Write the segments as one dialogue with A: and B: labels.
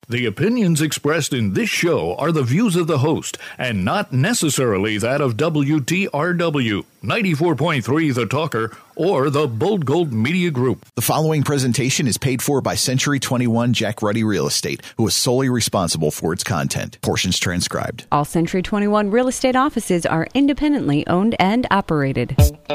A: The opinions expressed in this show are the views of the host and not necessarily that of WTRW, 94.3 The Talker, or the Bold Gold Media Group.
B: The following presentation is paid for by Century 21 Jack Ruddy Real Estate, who is solely responsible for its content. Portions transcribed.
C: All Century 21 real estate offices are independently owned and operated.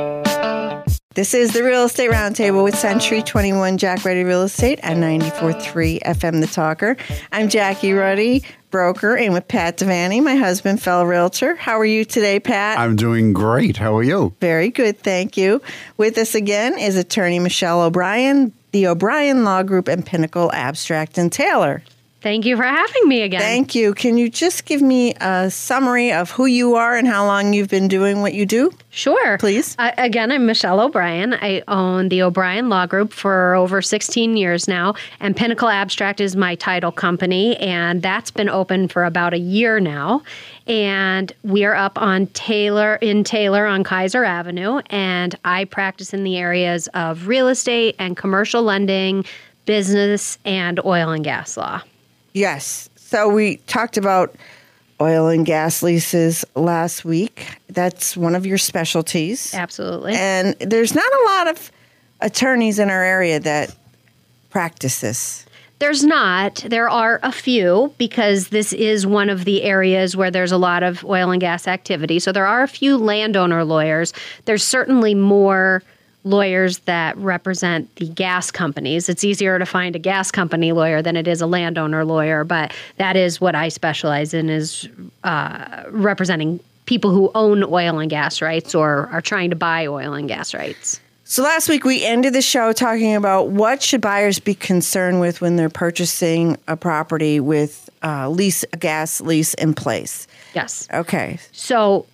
D: This is the Real Estate Roundtable with Century 21 Jack Ruddy Real Estate at 94.3 FM The Talker. I'm Jackie Ruddy, broker, and with Pat Devaney, my husband, fellow realtor. How are you today, Pat?
E: I'm doing great. How are you?
D: Very good, thank you. With us again is attorney Michelle O'Brien, the O'Brien Law Group, and Pinnacle Abstract and Taylor.
F: Thank you for having me again.
D: Thank you. Can you just give me a summary of who you are and how long you've been doing what you do?
F: Sure.
D: Please.
F: Again, I'm Michelle O'Brien. I own the O'Brien Law Group for over 16 years now, and Pinnacle Abstract is my title company, and that's been open for about a year now. And we are up on Taylor on Kaiser Avenue, and I practice in the areas of real estate and commercial lending, business, and oil and gas law.
D: Yes. So we talked about oil and gas leases last week. That's one of your specialties.
F: Absolutely.
D: And there's not a lot of attorneys in our area that practice this.
F: There's not. There are a few because this is one of the areas where there's a lot of oil and gas activity. So there are a few landowner lawyers. There's certainly more lawyers that represent the gas companies. It's easier to find a gas company lawyer than it is a landowner lawyer, but that is what I specialize in, is representing people who own oil and gas rights or are trying to buy oil and gas rights.
D: So last week we ended the show talking about what should buyers be concerned with when they're purchasing a property with a gas lease in place.
F: Yes.
D: Okay.
F: So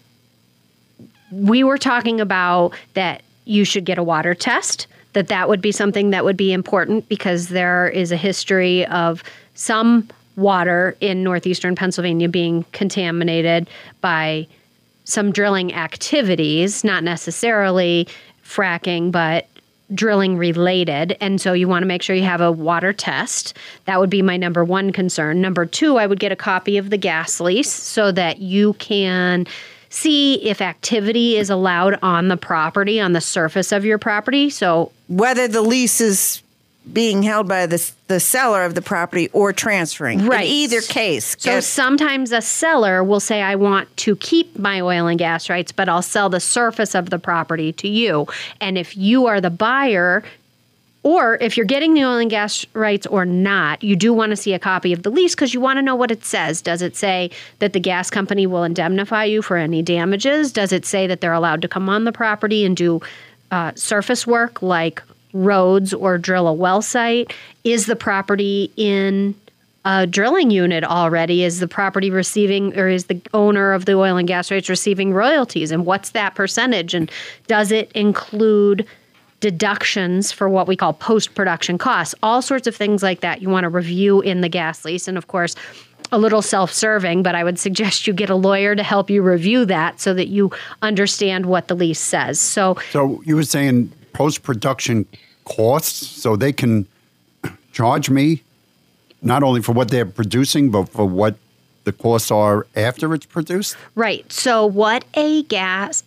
F: we were talking about that you should get a water test, that would be something that would be important because there is a history of some water in northeastern Pennsylvania being contaminated by some drilling activities, not necessarily fracking, but drilling related. And so you want to make sure you have a water test. That would be my number one concern. Number two, I would get a copy of the gas lease so that you can see if activity is allowed on the property, on the surface of your property. So
D: whether the lease is being held by the seller of the property or transferring.
F: Right.
D: In either case.
F: So sometimes a seller will say, I want to keep my oil and gas rights, but I'll sell the surface of the property to you. And if you are the buyer, or if you're getting the oil and gas rights or not, you do want to see a copy of the lease because you want to know what it says. Does it say that the gas company will indemnify you for any damages? Does it say that they're allowed to come on the property and do surface work like roads or drill a well site? Is the property in a drilling unit already? Is the property receiving, or is the owner of the oil and gas rights receiving royalties? And what's that percentage? And does it include deductions for what we call post-production costs? All sorts of things like that you want to review in the gas lease. And of course, a little self-serving, but I would suggest you get a lawyer to help you review that so that you understand what the lease says. So
E: you were saying post-production costs, so they can charge me not only for what they're producing, but for what the costs are after it's produced?
F: Right. So what a gas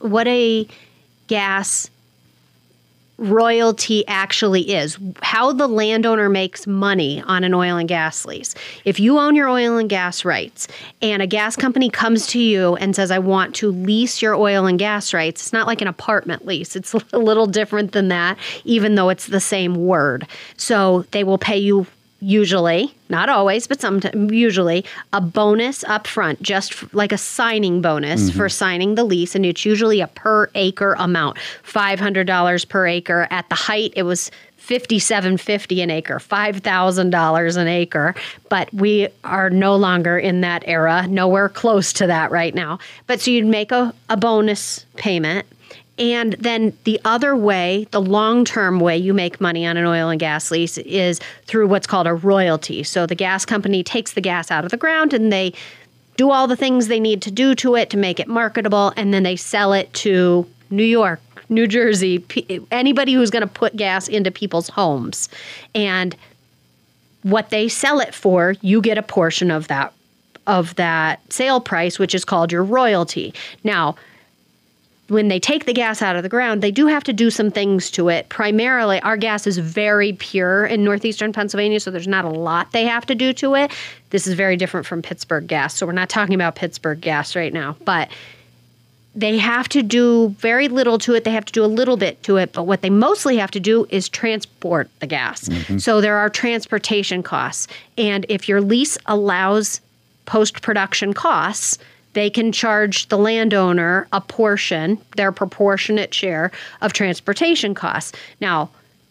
F: royalty actually is, how the landowner makes money on an oil and gas lease. If you own your oil and gas rights and a gas company comes to you and says, I want to lease your oil and gas rights, it's not like an apartment lease. It's a little different than that, even though it's the same word. So they will pay you usually, not always, but sometimes, usually, a bonus up front, just like a signing bonus for signing the lease. And it's usually a per acre amount, $500 per acre. At the height, it was $57.50 an acre, $5,000 an acre. But we are no longer in that era, nowhere close to that right now. But so you'd make a bonus payment. And then the other way, the long-term way you make money on an oil and gas lease is through what's called a royalty. So the gas company takes the gas out of the ground and they do all the things they need to do to it to make it marketable, and then they sell it to New York, New Jersey, anybody who's going to put gas into people's homes. And what they sell it for, you get a portion of that sale price, which is called your royalty. Now, when they take the gas out of the ground, they do have to do some things to it. Primarily, our gas is very pure in northeastern Pennsylvania, so there's not a lot they have to do to it. This is very different from Pittsburgh gas, so we're not talking about Pittsburgh gas right now. But they have to do very little to it. They have to do a little bit to it, but what they mostly have to do is transport the gas. So there are transportation costs. And if your lease allows post-production costs, they can charge the landowner a portion, their proportionate share of transportation costs. Now,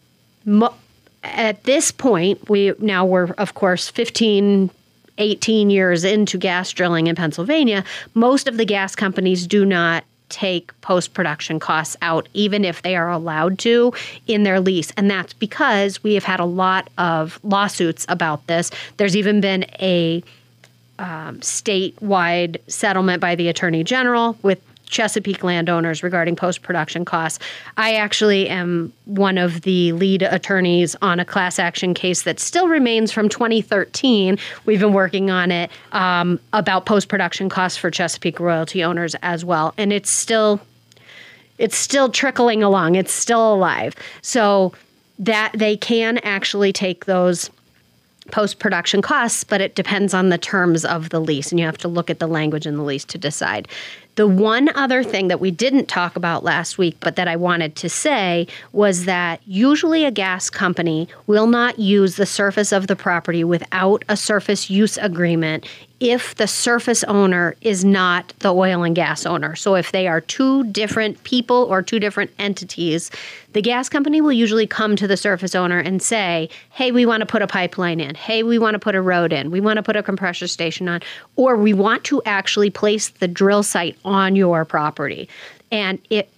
F: at this point, we're, of course, 18 years into gas drilling in Pennsylvania. Most of the gas companies do not take post-production costs out, even if they are allowed to in their lease. And that's because we have had a lot of lawsuits about this. There's even been a statewide settlement by the Attorney General with Chesapeake landowners regarding post-production costs. I actually am one of the lead attorneys on a class action case that still remains from 2013. We've been working on it about post-production costs for Chesapeake royalty owners as well. And it's still trickling along. It's still alive. So that they can actually take those post-production costs, but it depends on the terms of the lease, and you have to look at the language in the lease to decide. The one other thing that we didn't talk about last week, but that I wanted to say, was that usually a gas company will not use the surface of the property without a surface use agreement if the surface owner is not the oil and gas owner. So if they are two different people or two different entities, the gas company will usually come to the surface owner and say, hey, we want to put a pipeline in. Hey, we want to put a road in. We want to put a compressor station on. Or we want to actually place the drill site on your property. And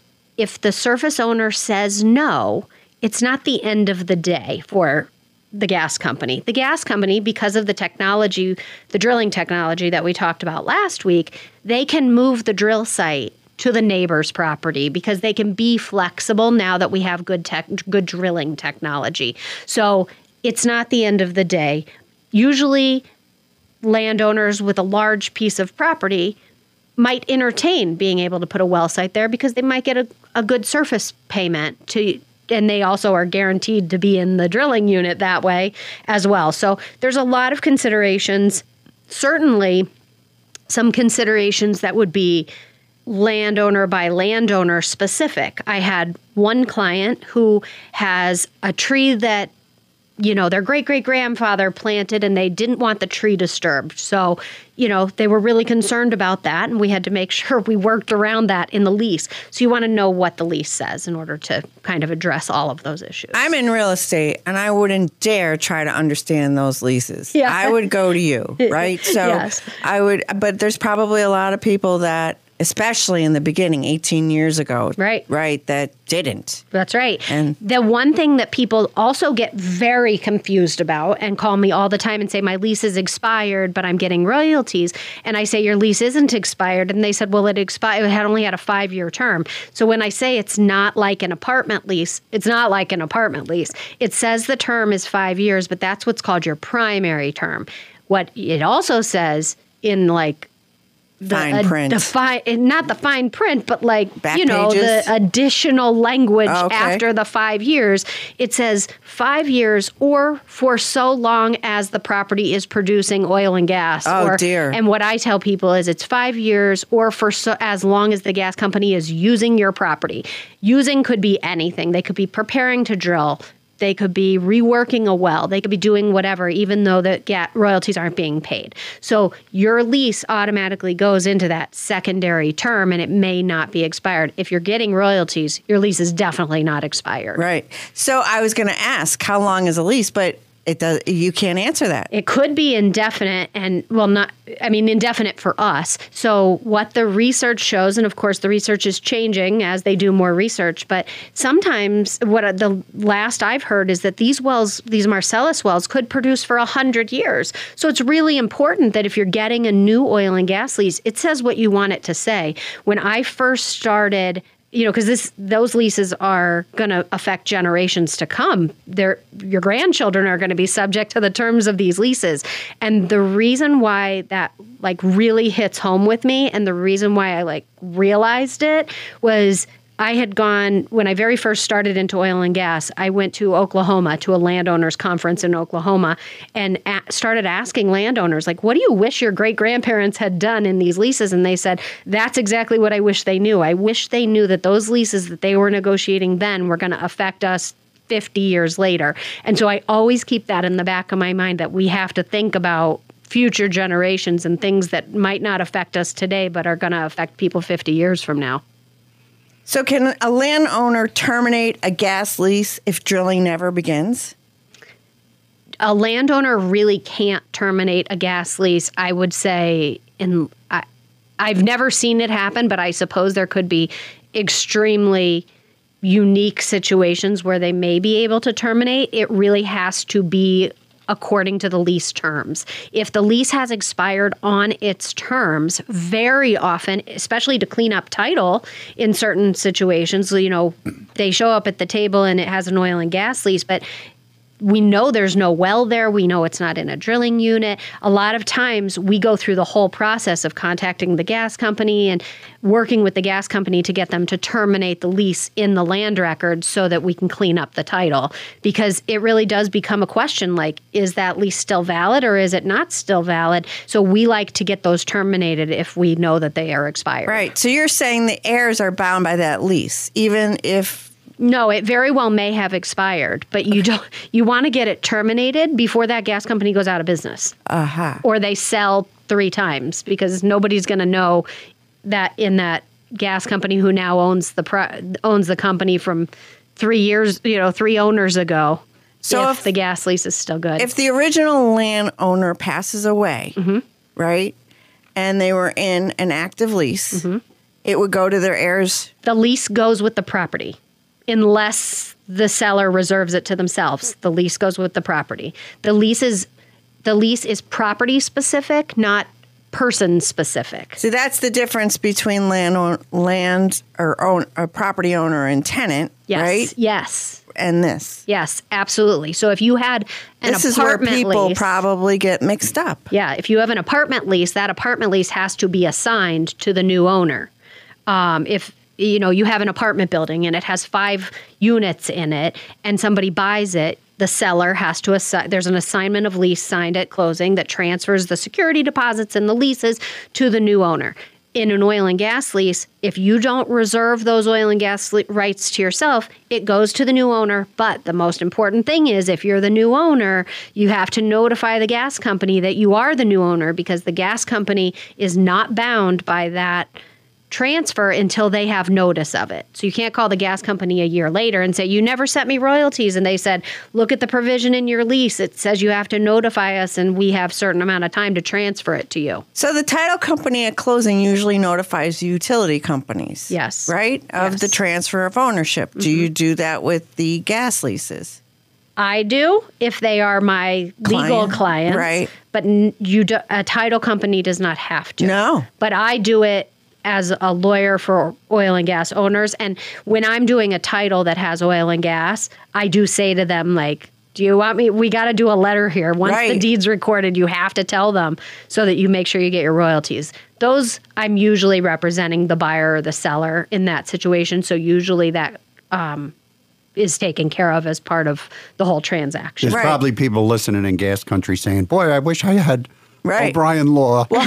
F: if the surface owner says no, it's not the end of the day for the gas company. The gas company, because of the technology, the drilling technology that we talked about last week, they can move the drill site to the neighbor's property because they can be flexible now that we have good drilling technology. So it's not the end of the day. Usually, landowners with a large piece of property might entertain being able to put a well site there because they might get a good surface payment to. And they also are guaranteed to be in the drilling unit that way as well. So there's a lot of considerations, certainly some considerations that would be landowner by landowner specific. I had one client who has a tree that, their great-great-grandfather planted and they didn't want the tree disturbed. So, they were really concerned about that, and we had to make sure we worked around that in the lease. So you want to know what the lease says in order to kind of address all of those issues.
D: I'm in real estate, and I wouldn't dare try to understand those leases. Yeah. I would go to you, right? So yes. I would, but there's probably a lot of people that, especially in the beginning, 18 years ago, right, that didn't.
F: That's right.
D: And
F: the one thing that people also get very confused about and call me all the time and say, my lease is expired, but I'm getting royalties. And I say, your lease isn't expired. And they said, well, it expired. It had only had a 5-year term. So when I say it's not like an apartment lease, it's not like an apartment lease. It says the term is 5 years, but that's what's called your primary term. What it also says in
D: fine print.
F: Not the fine print, but
D: back pages?
F: The additional language after the 5 years. It says 5 years or for so long as the property is producing oil and gas.
D: Oh, dear.
F: And what I tell people is it's 5 years or for as long as the gas company is using your property. Using could be anything. They could be preparing to drill. They could be reworking a well. They could be doing whatever, even though the royalties aren't being paid. So your lease automatically goes into that secondary term, and it may not be expired. If you're getting royalties, your lease is definitely not expired.
D: Right. So I was going to ask, how long is a lease? But you can't answer that.
F: It could be indefinite indefinite for us. So what the research shows, and of course the research is changing as they do more research, but sometimes what the last I've heard is that these Marcellus wells could produce for 100 years. So it's really important that if you're getting a new oil and gas lease, it says what you want it to say. When I first started because those leases are going to affect generations to come. Your grandchildren are going to be subject to the terms of these leases. And the reason why that really hits home with me, and the reason why I realized it, was I had gone, when I very first started into oil and gas, I went to Oklahoma, to a landowners conference in Oklahoma, and started asking landowners, what do you wish your great-grandparents had done in these leases? And they said, that's exactly what I wish they knew. I wish they knew that those leases that they were negotiating then were going to affect us 50 years later. And so I always keep that in the back of my mind, that we have to think about future generations and things that might not affect us today, but are going to affect people 50 years from now.
D: So can a landowner terminate a gas lease if drilling never begins?
F: A landowner really can't terminate a gas lease, I would say. I've never seen it happen, but I suppose there could be extremely unique situations where they may be able to terminate. It really has to be according to the lease terms. If the lease has expired on its terms, very often, especially to clean up title in certain situations, they show up at the table and it has an oil and gas lease, but we know there's no well there. We know it's not in a drilling unit. A lot of times we go through the whole process of contacting the gas company and working with the gas company to get them to terminate the lease in the land record so that we can clean up the title. Because it really does become a question, is that lease still valid or is it not still valid? So we like to get those terminated if we know that they are expired.
D: Right. So you're saying the heirs are bound by that lease, even if...
F: No, it very well may have expired, but you want to get it terminated before that gas company goes out of business.
D: Uh-huh.
F: Or they sell 3 times, because nobody's going to know that in that gas company who now owns the company from 3 years, 3 owners ago. So if the gas lease is still good.
D: If the original landowner passes away,
F: mm-hmm.
D: right, and they were in an active lease,
F: mm-hmm.
D: it would go to their heirs.
F: The lease goes with the property. Unless the seller reserves it to themselves, the lease goes with the property. The lease is property specific, not person specific.
D: So that's the difference between property owner and tenant,
F: yes,
D: right?
F: Yes.
D: And this.
F: Yes, absolutely. So if you had an apartment lease... This is where people
D: probably get mixed up.
F: Yeah, if you have an apartment lease, that apartment lease has to be assigned to the new owner. If you have an apartment building and it has 5 units in it and somebody buys it, the seller has to assign, there's an assignment of lease signed at closing that transfers the security deposits and the leases to the new owner. In an oil and gas lease, if you don't reserve those oil and gas rights to yourself, it goes to the new owner. But the most important thing is, if you're the new owner, you have to notify the gas company that you are the new owner, because the gas company is not bound by that transfer until they have notice of it. So you can't call the gas company a year later and say, you never sent me royalties. And they said, look at the provision in your lease. It says you have to notify us and we have a certain amount of time to transfer it to you.
D: So the title company at closing usually notifies the utility companies.
F: Yes.
D: Right? Of the transfer of ownership. Mm-hmm. Do you do that with the gas leases?
F: I do, if they are my legal clients.
D: Right.
F: But a title company does not have to.
D: No.
F: But I do it as a lawyer for oil and gas owners. And when I'm doing a title that has oil and gas, I do say to them, do you want me? We got to do a letter here. Once the deed's recorded, you have to tell them so that you make sure you get your royalties. Those, I'm usually representing the buyer or the seller in that situation. So usually that is taken care of as part of the whole transaction.
E: There's probably people listening in gas country saying, boy, I wish I had O'Brien Law.
D: Well,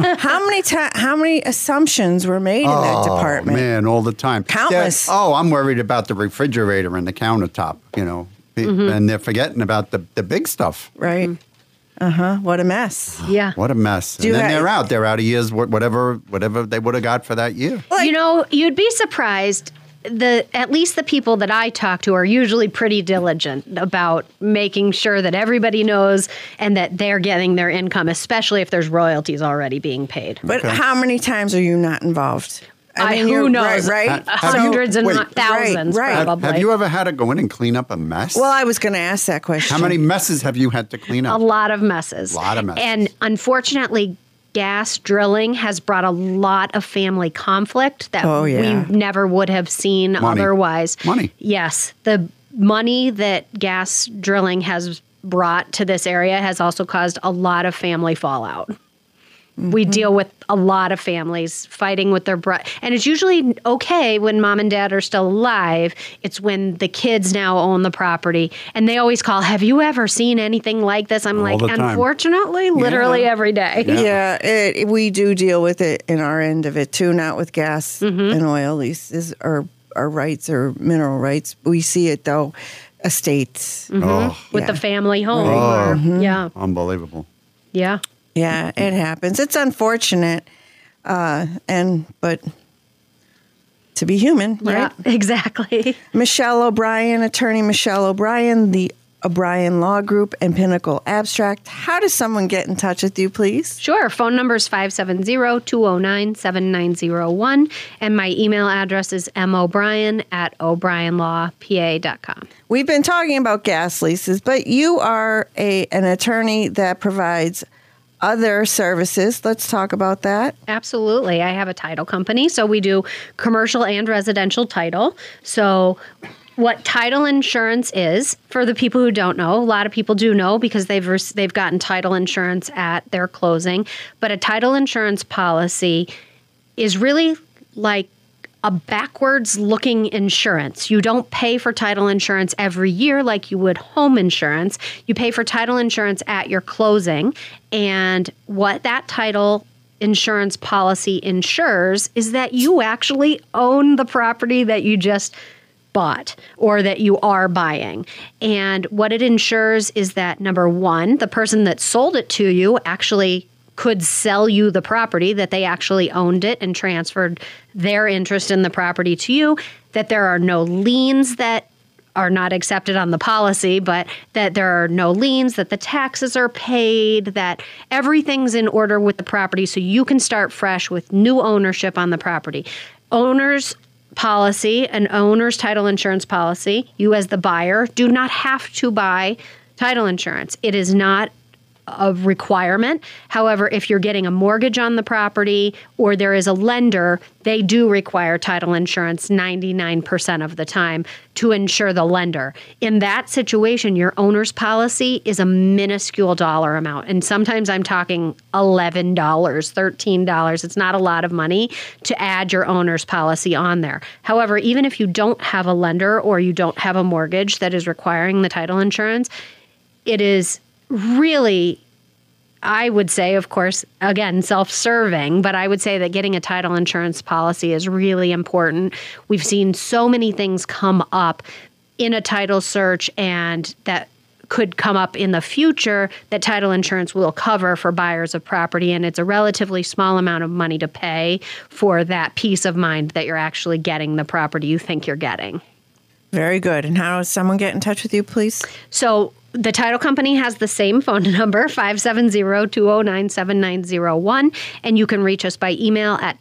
D: how many assumptions were made in that department?
E: Oh, man, all the time.
D: Countless.
E: I'm worried about the refrigerator and the countertop,
F: mm-hmm.
E: and they're forgetting about the big stuff.
D: Right. What a mess.
F: Yeah.
E: What a mess. And then they're out. They're out of years, whatever they would have got for that year.
F: You'd be surprised. At least the people that I talk to are usually pretty diligent about making sure that everybody knows and that they're getting their income, especially if there's royalties already being paid.
D: But how many times are you not involved?
F: Who knows?
D: Right?
F: Hundreds and not thousands, probably.
E: Have you ever had to go in and clean up a mess?
D: Well, I was going to ask that question.
E: How many messes have you had to clean up?
F: A lot of messes.
E: A lot of messes.
F: And unfortunately, gas drilling has brought a lot of family conflict that we never would have seen otherwise.
E: Money.
F: Yes. The money that gas drilling has brought to this area has also caused a lot of family fallout. We deal with a lot of families fighting with their and it's usually okay when mom and dad are still alive. It's when the kids now own the property, and they always call, have you ever seen anything like this? I'm like, unfortunately, literally every day.
D: Yeah, we do deal with it in our end of it too, not with gas and oil leases or rights or mineral rights. We see it though, estates.
F: With the family home.
E: Unbelievable.
F: Yeah.
D: Yeah, it happens. It's unfortunate, but to be human, right?
F: Yeah, exactly.
D: Michelle O'Brien, attorney Michelle O'Brien, the O'Brien Law Group and Pinnacle Abstract. How does someone get in touch with you, please?
F: Sure. Phone number is 570-209-7901, and my email address is mobrien@o'brienlawpa.com.
D: We've been talking about gas leases, but you are an attorney that provides other services. Let's talk about that.
F: Absolutely. I have a title company, so we do commercial and residential title. So what title insurance is, for the people who don't know, a lot of people do know because they've gotten title insurance at their closing, but a title insurance policy is really like a backwards-looking insurance. You don't pay for title insurance every year like you would home insurance. You pay for title insurance at your closing, and what that title insurance policy ensures is that you actually own the property that you just bought or that you are buying. And what it ensures is that, number one, the person that sold it to you actually could sell you the property, that they actually owned it and transferred their interest in the property to you, that there are no liens that are not accepted on the policy, but that there are no liens, that the taxes are paid, that everything's in order with the property so you can start fresh with new ownership on the property. Owner's policy, an owner's title insurance policy, you as the buyer do not have to buy title insurance. It is not a requirement. However, if you're getting a mortgage on the property or there is a lender, they do require title insurance 99% of the time to insure the lender. In that situation, your owner's policy is a minuscule dollar amount. And sometimes I'm talking $11, $13. It's not a lot of money to add your owner's policy on there. However, even if you don't have a lender or you don't have a mortgage that is requiring the title insurance, it is really, I would say, of course, again, self-serving, but I would say that getting a title insurance policy is really important. We've seen so many things come up in a title search and that could come up in the future that title insurance will cover for buyers of property, and it's a relatively small amount of money to pay for that peace of mind that you're actually getting the property you think you're getting.
D: Very good. And how does someone get in touch with you, please?
F: So the title company has the same phone number, 570-209-7901, and you can reach us by email at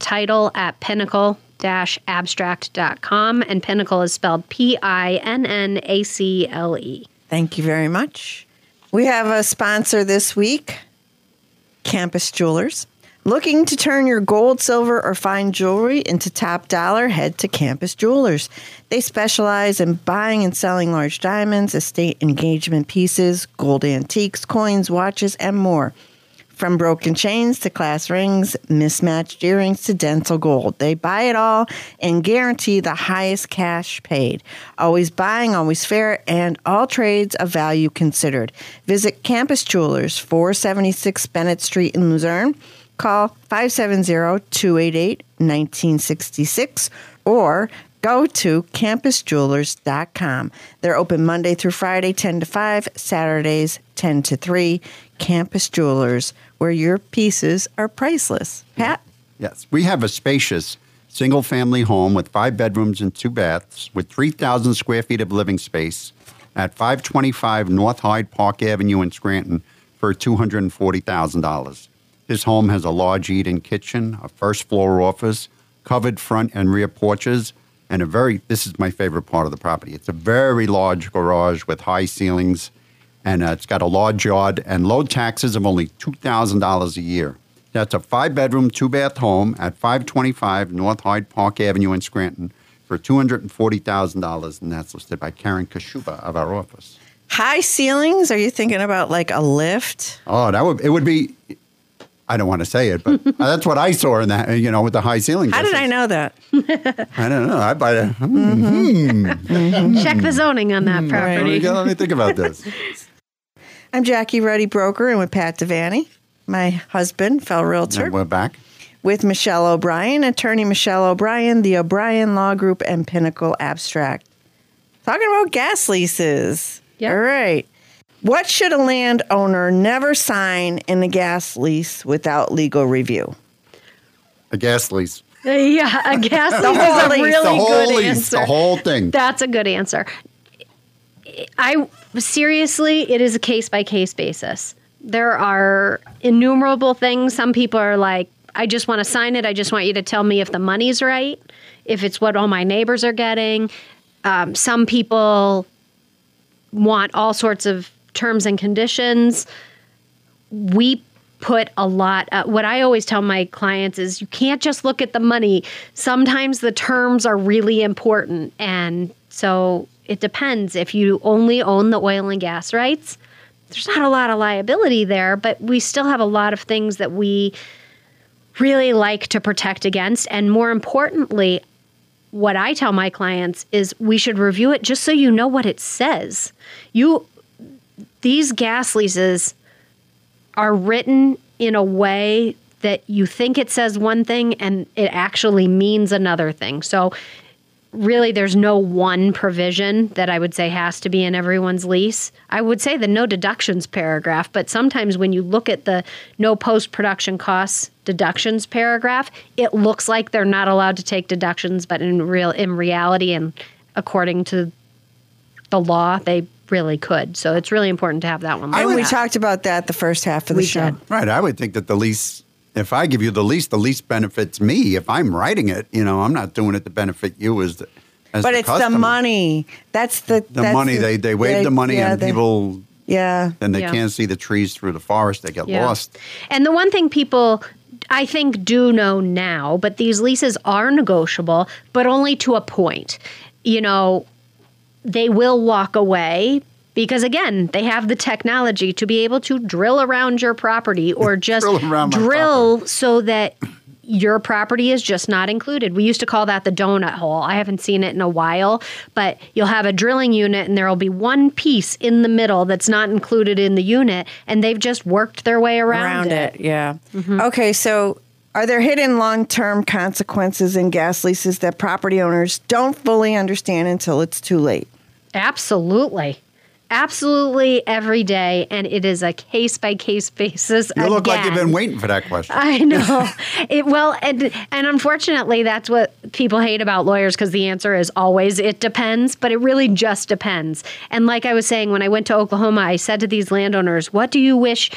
F: title@pinnacle-abstract.com, and Pinnacle is spelled Pinnacle.
D: Thank you very much. We have a sponsor this week, Campus Jewelers. Looking to turn your gold, silver, or fine jewelry into top dollar? Head to Campus Jewelers. They specialize in buying and selling large diamonds, estate engagement pieces, gold antiques, coins, watches, and more. From broken chains to class rings, mismatched earrings to dental gold. They buy it all and guarantee the highest cash paid. Always buying, always fair, and all trades of value considered. Visit Campus Jewelers, 476 Bennett Street in Luzerne. Call 570-288-1966 or go to campusjewelers.com. They're open Monday through Friday, 10 to 5, Saturdays, 10 to 3. Campus Jewelers, where your pieces are priceless. Pat?
E: Yes. We have a spacious single-family home with 5 bedrooms and 2 baths with 3,000 square feet of living space at 525 North Hyde Park Avenue in Scranton for $240,000. This home has a large eat-in kitchen, a first-floor office, covered front and rear porches, and this is my favorite part of the property. It's a very large garage with high ceilings, and it's got a large yard and low taxes of only $2,000 a year. That's a 5-bedroom, 2-bath home at 525 North Hyde Park Avenue in Scranton for $240,000, and that's listed by Karen Kashuba of our office.
D: High ceilings? Are you thinking about like a lift?
E: Oh, it would be. I don't want to say it, but that's what I saw in that. With the high ceilings.
D: How did I know that?
E: I don't know.
F: Check the zoning on that property.
E: Let me think about this.
D: I'm Jackie Ruddy, broker, and with Pat Devaney, my husband, fellow realtor.
E: And we're back
D: with Michelle O'Brien, attorney Michelle O'Brien, the O'Brien Law Group, and Pinnacle Abstract. Talking about gas leases.
F: Yep.
D: All right. What should a landowner never sign in a gas lease without legal review?
E: A gas lease.
F: Yeah, a gas lease is a really good answer.
E: The whole thing.
F: That's a good answer. Seriously, it is a case-by-case basis. There are innumerable things. Some people are like, I just want to sign it. I just want you to tell me if the money's right, if it's what all my neighbors are getting. Some people want all sorts of terms and conditions. We put a lot. What I always tell my clients is you can't just look at the money. Sometimes the terms are really important. And so it depends. If you only own the oil and gas rights, there's not a lot of liability there, but we still have a lot of things that we really like to protect against. And more importantly, what I tell my clients is we should review it just so you know what it says. These gas leases are written in a way that you think it says one thing and it actually means another thing. So really, there's no one provision that I would say has to be in everyone's lease. I would say the no deductions paragraph, but sometimes when you look at the no post-production costs deductions paragraph, it looks like they're not allowed to take deductions, but in reality and according to the law, they really could. So it's really important to have that one.
D: And we talked about that the first half of the show.
F: Did.
E: Right. I would think that the lease, if I give you the lease benefits me. If I'm writing it, I'm not doing it to benefit you as the
D: But it's
E: customer.
D: the money. That's the
E: money. They waive the money and people.
D: Yeah.
E: Then they can't see the trees through the forest. They get lost.
F: And the one thing people, I think, do know now, but these leases are negotiable, but only to a point. They will walk away because, again, they have the technology to be able to drill around your property or just drill so that your property is just not included. We used to call that the donut hole. I haven't seen it in a while, but you'll have a drilling unit and there will be one piece in the middle that's not included in the unit, and they've just worked their way around it.
D: Yeah. Mm-hmm. Okay, so are there hidden long-term consequences in gas leases that property owners don't fully understand until it's too late?
F: Absolutely. Absolutely every day, and it is a case-by-case basis.
E: You look like you've been waiting for that question.
F: I know. And unfortunately, that's what people hate about lawyers, because the answer is always, it depends, but it really just depends. And like I was saying, when I went to Oklahoma, I said to these landowners, what do you wish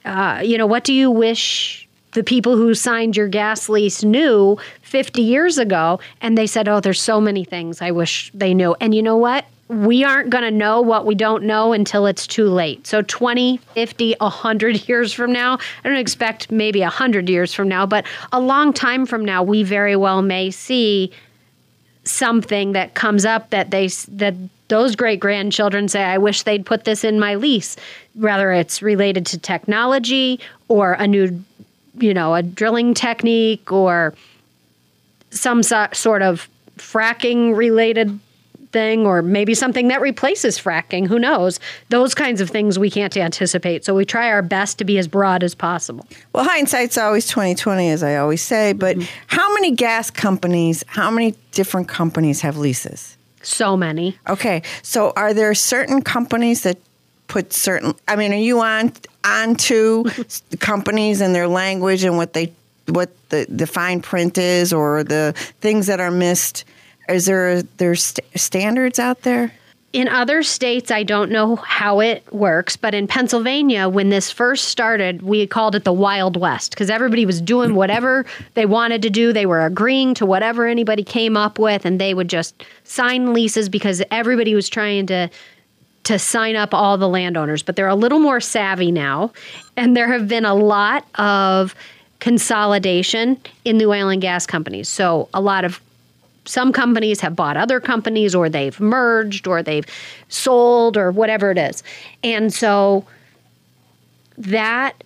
F: the people who signed your gas lease knew 50 years ago? And they said, there's so many things I wish they knew. And you know what? We aren't going to know what we don't know until it's too late. So 20, 50, 100 years from now, I don't expect maybe 100 years from now, but a long time from now, we very well may see something that comes up that those great-grandchildren say, I wish they'd put this in my lease, whether it's related to technology or a new, a drilling technique or some sort of fracking-related thing, or maybe something that replaces fracking. Who knows? Those kinds of things we can't anticipate. So we try our best to be as broad as possible.
D: Well, hindsight's always 20/20, as I always say. But how many different companies have leases?
F: So many.
D: Okay. So are there certain companies that put are you onto companies and their language and what the fine print is, or the things that are missed? Is there's standards out there? In
F: other states, I don't know how it works, but in Pennsylvania, when this first started, we called it the Wild West, because everybody was doing whatever they wanted to do. They were agreeing to whatever anybody came up with, and they would just sign leases because everybody was trying to sign up all the landowners. But they're a little more savvy now, and there have been a lot of consolidation in the oil and gas companies. So some companies have bought other companies, or they've merged, or they've sold, or whatever it is. And so that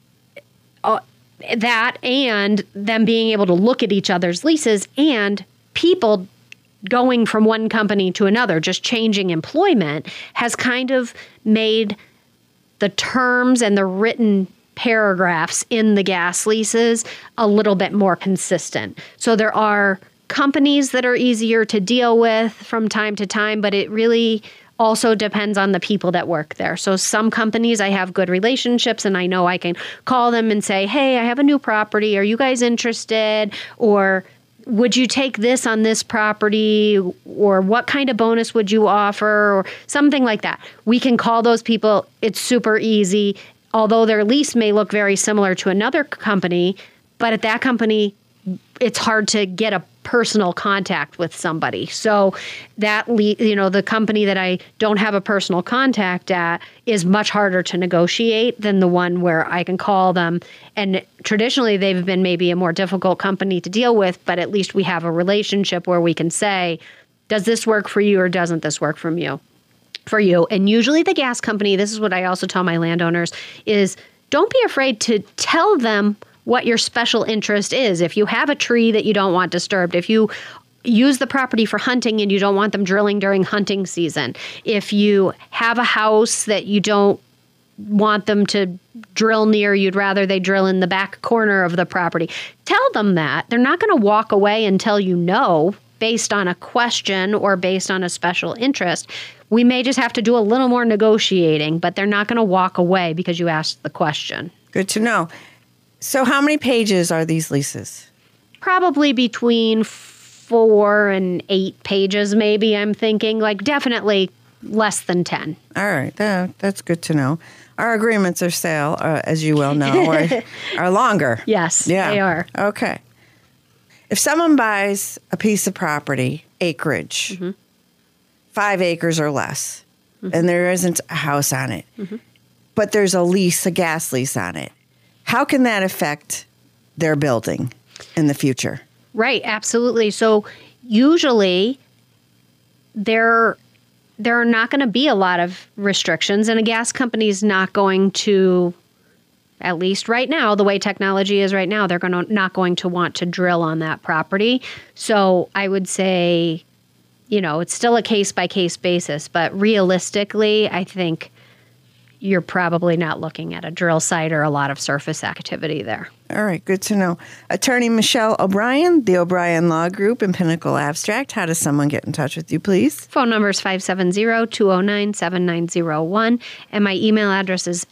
F: and them being able to look at each other's leases, and people going from one company to another, just changing employment, has kind of made the terms and the written paragraphs in the gas leases a little bit more consistent. So there are companies that are easier to deal with from time to time, but it really also depends on the people that work there. So some companies I have good relationships, and I know I can call them and say, hey, I have a new property. Are you guys interested? Or would you take this on this property? Or what kind of bonus would you offer? Or something like that. We can call those people. It's super easy. Although their lease may look very similar to another company, but at that company, it's hard to get a personal contact with somebody. So that, the company that I don't have a personal contact at is much harder to negotiate than the one where I can call them. And traditionally, they've been maybe a more difficult company to deal with, but at least we have a relationship where we can say, does this work for you or doesn't this work for you? And usually the gas company, this is what I also tell my landowners, is don't be afraid to tell them what your special interest is. If you have a tree that you don't want disturbed, if you use the property for hunting and you don't want them drilling during hunting season, if you have a house that you don't want them to drill near, you'd rather they drill in the back corner of the property, tell them that. They're not going to walk away until you know, based on a question or based on a special interest. We may just have to do a little more negotiating, but they're not going to walk away because you asked the question.
D: Good to know. So how many pages are these leases?
F: Probably between 4 and 8 pages, maybe, I'm thinking. Definitely less than 10.
D: All right. That's good to know. Our agreements of sale, as you well know, are longer.
F: Yes, they are.
D: Okay. If someone buys a piece of property, acreage, 5 acres or less, and there isn't a house on it, but there's a gas lease on it, how can that affect their building in the future?
F: Right, absolutely. So usually there are not going to be a lot of restrictions, and a gas company is not going to, at least right now, the way technology is right now, they're not going to want to drill on that property. So I would say, it's still a case-by-case basis, but realistically, I think you're probably not looking at a drill site or a lot of surface activity there.
D: All right, good to know. Attorney Michelle O'Brien, the O'Brien Law Group in Pinnacle Abstract. How does someone get in touch with you, please?
F: Phone number is 570-209-7901, and my email address is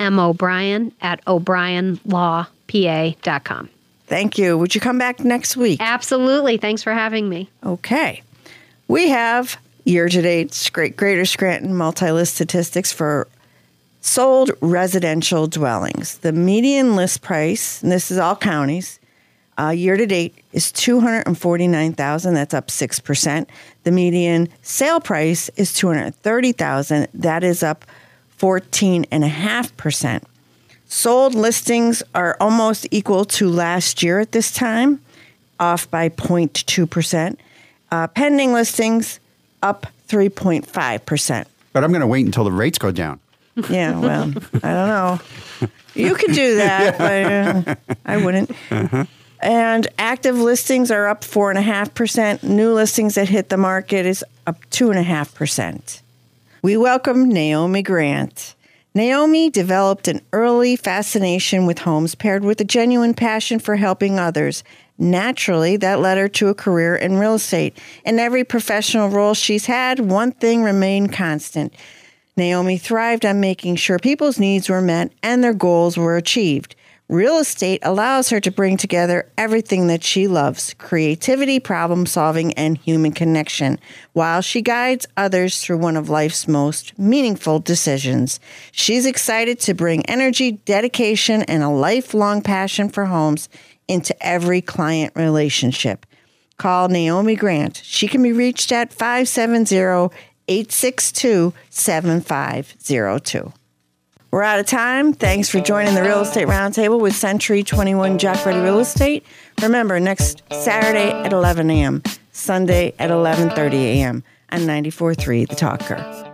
F: mobrien@o'brienlawpa.com.
D: Thank you. Would you come back next week?
F: Absolutely. Thanks for having me.
D: Okay. We have year-to-date Greater Scranton multi-list statistics for sold residential dwellings. The median list price, and this is all counties, year-to-date is $249,000. That's up 6%. The median sale price is $230,000. That is up 14.5%. Sold listings are almost equal to last year at this time, off by 0.2%. Pending listings up 3.5%.
E: But I'm going to wait until the rates go down.
D: Yeah, well, I don't know. You could do that, but I wouldn't. And active listings are up 4.5%. New listings that hit the market is up 2.5%. We welcome Naomi Grant. Naomi developed an early fascination with homes paired with a genuine passion for helping others. Naturally, that led her to a career in real estate. In every professional role she's had, one thing remained constant. Naomi thrived on making sure people's needs were met and their goals were achieved. Real estate allows her to bring together everything that she loves: creativity, problem solving, and human connection, while she guides others through one of life's most meaningful decisions. She's excited to bring energy, dedication, and a lifelong passion for homes into every client relationship. Call Naomi Grant. She can be reached at 570-862-7502. We're out of time. Thanks for joining the Real Estate Roundtable with Century 21 Jack Ready Real Estate. Remember, next Saturday at 11 a.m., Sunday at 11:30 a.m. on 94.3 The Talker.